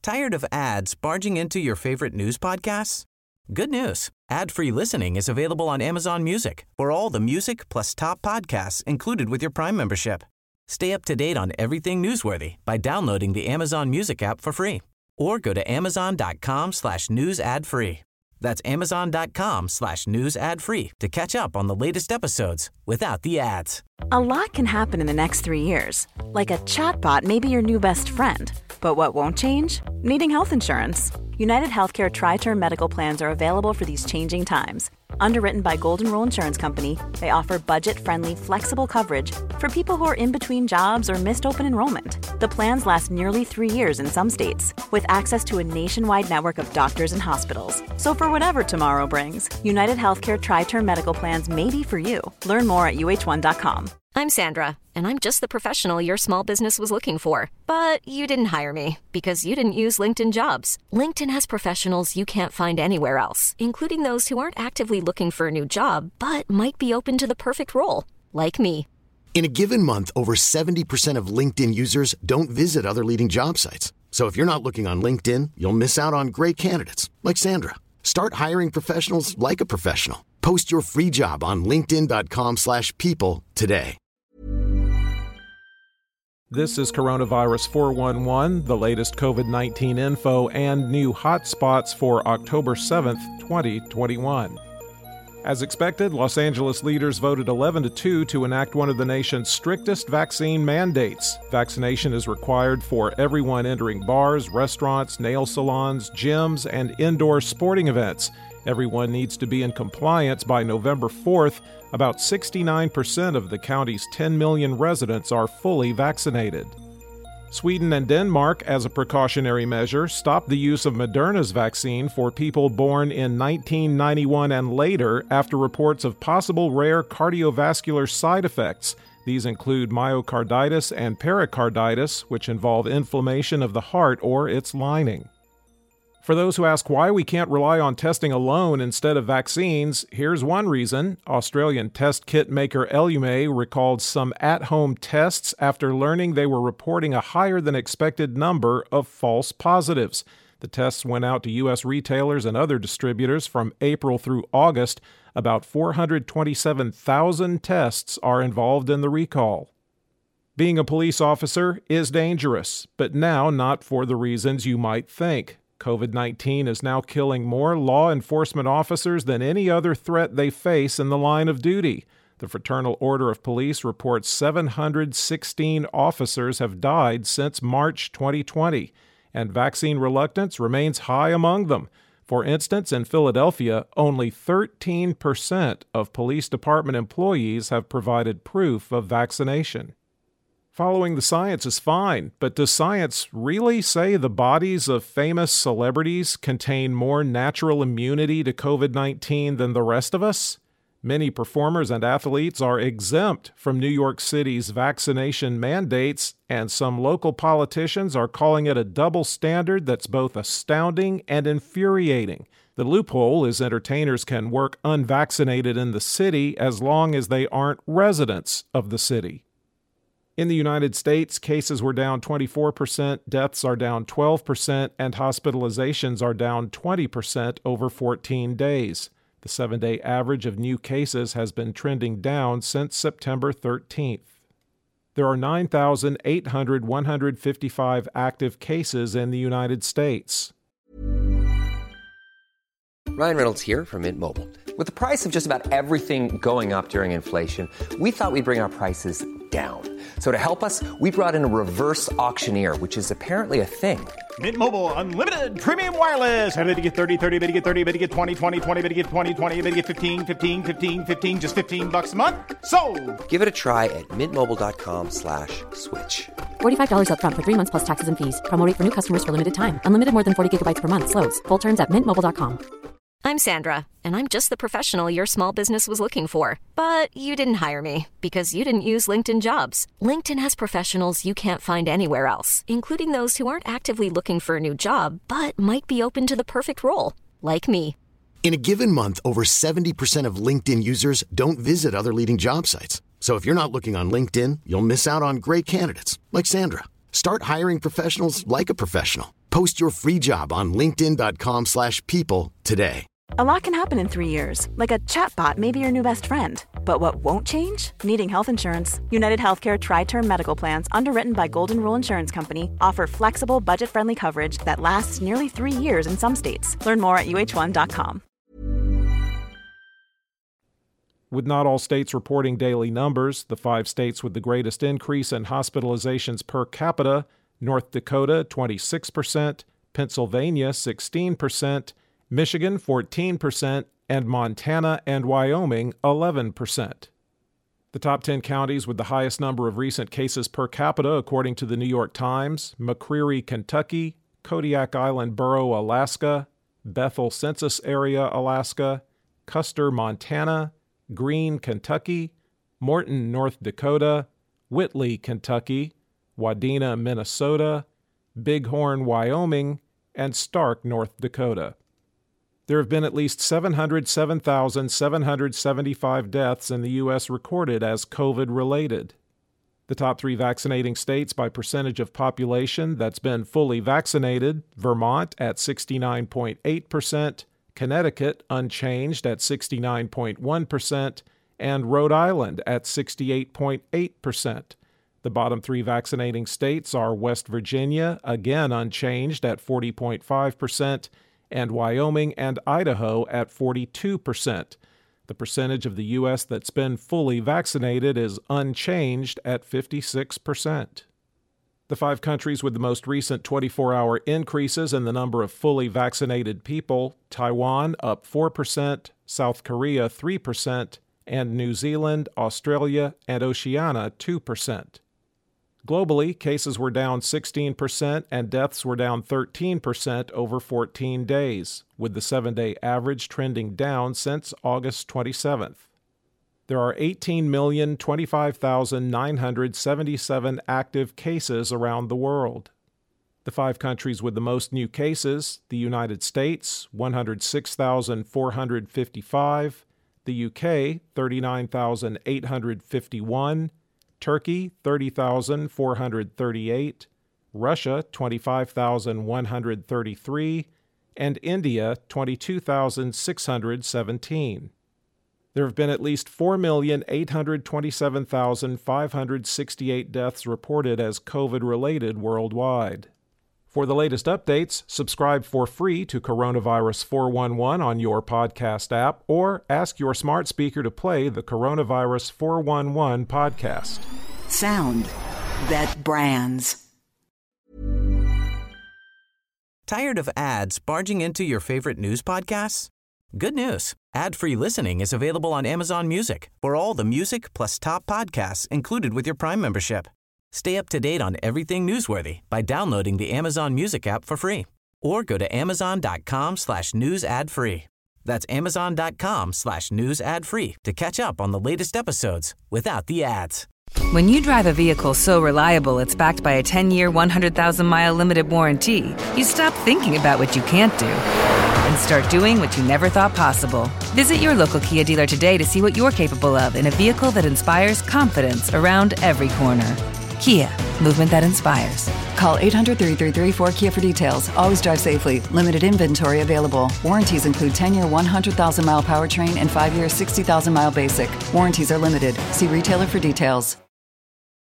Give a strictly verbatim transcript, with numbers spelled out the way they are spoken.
Tired of ads barging into your favorite news podcasts? Good news. Ad-free listening is available on Amazon Music for all the music plus top podcasts included with your Prime membership. Stay up to date on everything newsworthy by downloading the Amazon Music app for free or go to amazon.com slash news ad free. That's amazon.com slash news ad free to catch up on the latest episodes without the ads. A lot can happen in the next three years. Like a chatbot may be your new best friend. But what won't change? Needing health insurance. United Healthcare Tri-Term Medical Plans are available for these changing times. Underwritten by Golden Rule Insurance Company, they offer budget-friendly, flexible coverage for people who are in between jobs or missed open enrollment. The plans last nearly three years in some states, with access to a nationwide network of doctors and hospitals. So for whatever tomorrow brings, United Healthcare Tri-Term Medical Plans may be for you. Learn more at U H one dot com. I'm Sandra, and I'm just the professional your small business was looking for. But you didn't hire me because you didn't use LinkedIn Jobs. LinkedIn has professionals you can't find anywhere else, including those who aren't actively looking for a new job, but might be open to the perfect role, like me. In a given month, over seventy percent of LinkedIn users don't visit other leading job sites. So if you're not looking on LinkedIn, you'll miss out on great candidates, like Sandra. Start hiring professionals like a professional. Post your free job on linkedin.com slash people today. This is Coronavirus four one one, the latest COVID nineteen info and new hotspots for October seventh, twenty twenty-one. As expected, Los Angeles leaders voted eleven to two to enact one of the nation's strictest vaccine mandates. Vaccination is required for everyone entering bars, restaurants, nail salons, gyms, and indoor sporting events. Everyone needs to be in compliance by November fourth. About sixty-nine percent of the county's ten million residents are fully vaccinated. Sweden and Denmark, as a precautionary measure, stopped the use of Moderna's vaccine for people born in nineteen ninety-one and later after reports of possible rare cardiovascular side effects. These include myocarditis and pericarditis, which involve inflammation of the heart or its lining. For those who ask why we can't rely on testing alone instead of vaccines, here's one reason. Australian test kit maker Ellume recalled some at-home tests after learning they were reporting a higher-than-expected number of false positives. The tests went out to U S retailers and other distributors from April through August. About four hundred twenty-seven thousand tests are involved in the recall. Being a police officer is dangerous, but now not for the reasons you might think. COVID nineteen is now killing more law enforcement officers than any other threat they face in the line of duty. The Fraternal Order of Police reports seven hundred sixteen officers have died since March twenty twenty, and vaccine reluctance remains high among them. For instance, in Philadelphia, only thirteen percent of police department employees have provided proof of vaccination. Following the science is fine, but does science really say the bodies of famous celebrities contain more natural immunity to COVID nineteen than the rest of us? Many performers and athletes are exempt from New York City's vaccination mandates, and some local politicians are calling it a double standard that's both astounding and infuriating. The loophole is entertainers can work unvaccinated in the city as long as they aren't residents of the city. In the United States, cases were down twenty-four percent, deaths are down twelve percent, and hospitalizations are down twenty percent over fourteen days. The seven-day average of new cases has been trending down since September thirteenth. There are nine thousand eight hundred one hundred fifty-five active cases in the United States. Ryan Reynolds here from Mint Mobile. With the price of just about everything going up during inflation, we thought we'd bring our prices down. So to help us, we brought in a reverse auctioneer, which is apparently a thing. Mint Mobile Unlimited Premium Wireless. How to get thirty, thirty, how to get thirty, how to get twenty, twenty, twenty, how to get twenty, twenty, how to get fifteen, fifteen, fifteen, fifteen, just fifteen bucks a month? Sold! Give it a try at mintmobile.com slash switch. forty-five dollars up front for three months plus taxes and fees. Promo rate for new customers for limited time. Unlimited more than forty gigabytes per month. Slows full terms at mint mobile dot com. I'm Sandra, and I'm just the professional your small business was looking for. But you didn't hire me because you didn't use LinkedIn Jobs. LinkedIn has professionals you can't find anywhere else, including those who aren't actively looking for a new job, but might be open to the perfect role, like me. In a given month, over seventy percent of LinkedIn users don't visit other leading job sites. So if you're not looking on LinkedIn, you'll miss out on great candidates like Sandra. Start hiring professionals like a professional. Post your free job on linkedin.com slash people today. A lot can happen in three years, like a chatbot may be your new best friend. But what won't change? Needing health insurance. United Healthcare Tri-Term Medical Plans, underwritten by Golden Rule Insurance Company, offer flexible, budget-friendly coverage that lasts nearly three years in some states. Learn more at U H one dot com. With not all states reporting daily numbers, the five states with the greatest increase in hospitalizations per capita: North Dakota, twenty-six percent, Pennsylvania, sixteen percent, Michigan, fourteen percent, and Montana and Wyoming, eleven percent. The top ten counties with the highest number of recent cases per capita, according to the New York Times: McCreary, Kentucky; Kodiak Island Borough, Alaska; Bethel Census Area, Alaska; Custer, Montana; Greene, Kentucky; Morton, North Dakota; Whitley, Kentucky; Wadena, Minnesota; Bighorn, Wyoming; and Stark, North Dakota. There have been at least seven hundred seven thousand seven hundred seventy-five deaths in the U S recorded as COVID-related. The top three vaccinating states by percentage of population that's been fully vaccinated: Vermont at sixty-nine point eight percent, Connecticut unchanged at sixty-nine point one percent, and Rhode Island at sixty-eight point eight percent. The bottom three vaccinating states are West Virginia, again unchanged at forty point five percent, and Wyoming and Idaho at forty-two percent. The percentage of the U S that's been fully vaccinated is unchanged at fifty-six percent. The five countries with the most recent twenty-four hour increases in the number of fully vaccinated people: Taiwan up four percent, South Korea three percent, and New Zealand, Australia, and Oceania two percent. Globally, cases were down sixteen percent and deaths were down thirteen percent over fourteen days, with the seven-day average trending down since August twenty-seventh. There are eighteen million twenty-five thousand nine hundred seventy-seven active cases around the world. The five countries with the most new cases: the United States, one hundred six thousand four hundred fifty-five, the U K, thirty-nine thousand eight hundred fifty-one, Turkey, thirty thousand four hundred thirty-eight, Russia, twenty-five thousand one hundred thirty-three, and India, twenty-two thousand six hundred seventeen. There have been at least four million eight hundred twenty-seven thousand five hundred sixty-eight deaths reported as COVID-related worldwide. For the latest updates, subscribe for free to Coronavirus four one one on your podcast app, or ask your smart speaker to play the Coronavirus four one one podcast. Sound that brands. Tired of ads barging into your favorite news podcasts? Good news. Ad-free listening is available on Amazon Music for all the music plus top podcasts included with your Prime membership. Stay up to date on everything newsworthy by downloading the Amazon Music app for free, or go to amazon.com slash news ad free. That's amazon.com slash news ad free to catch up on the latest episodes without the ads. When you drive a vehicle so reliable it's backed by a ten-year, one hundred thousand mile limited warranty, you stop thinking about what you can't do and start doing what you never thought possible. Visit your local Kia dealer today to see what you're capable of in a vehicle that inspires confidence around every corner. Kia, movement that inspires. Call eight hundred, three three three, four K I A for details. Always drive safely. Limited inventory available. Warranties include ten-year, one hundred thousand mile powertrain and five-year, sixty thousand mile basic. Warranties are limited. See retailer for details.